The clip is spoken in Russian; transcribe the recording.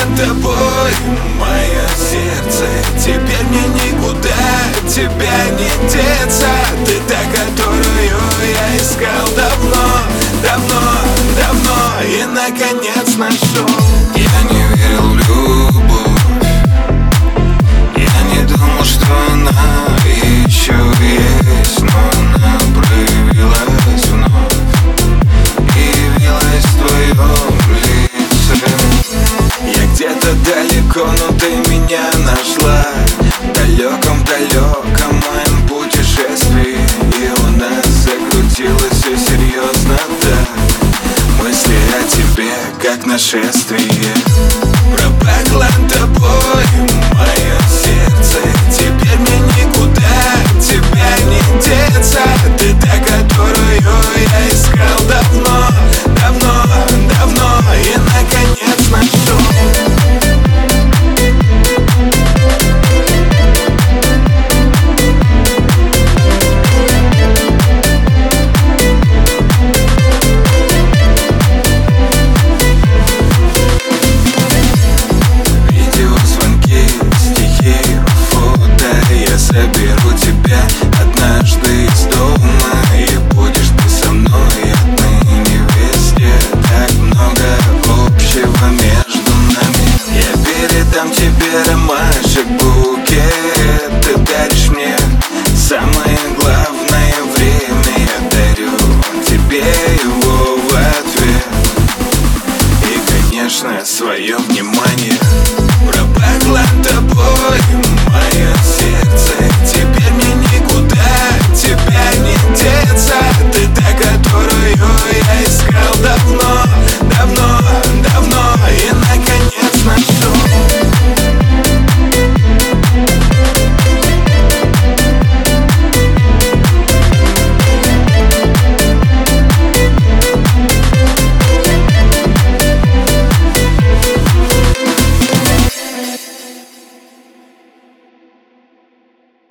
над тобой мое сердце. Теперь мне никуда тебя не деться. Ты та, которую я искал давно, давно, давно и наконец нашел. Я не верил в любовь, я не думал, что она еще есть, но она проявилась вновь, явилась в твоем лице. Я где-то далеко, но ты меня нашла. В далеком моем путешествии, и у нас закрутилось все серьезно так. Мысли о тебе, как нашествие. Пропахло тобой мое сердце. Теперь мне никуда тебя не деться. Ты та, которую я искал давно, давно, давно и наконец нашел. Заберу тебя однажды из дома, и будешь ты со мной отныне везде. Так много общего между нами. Я передам тебе ромашек букет. Ты даришь мне самое главное время. Я дарю тебе его в ответ. И, конечно, свое внимание. Пропахло тобой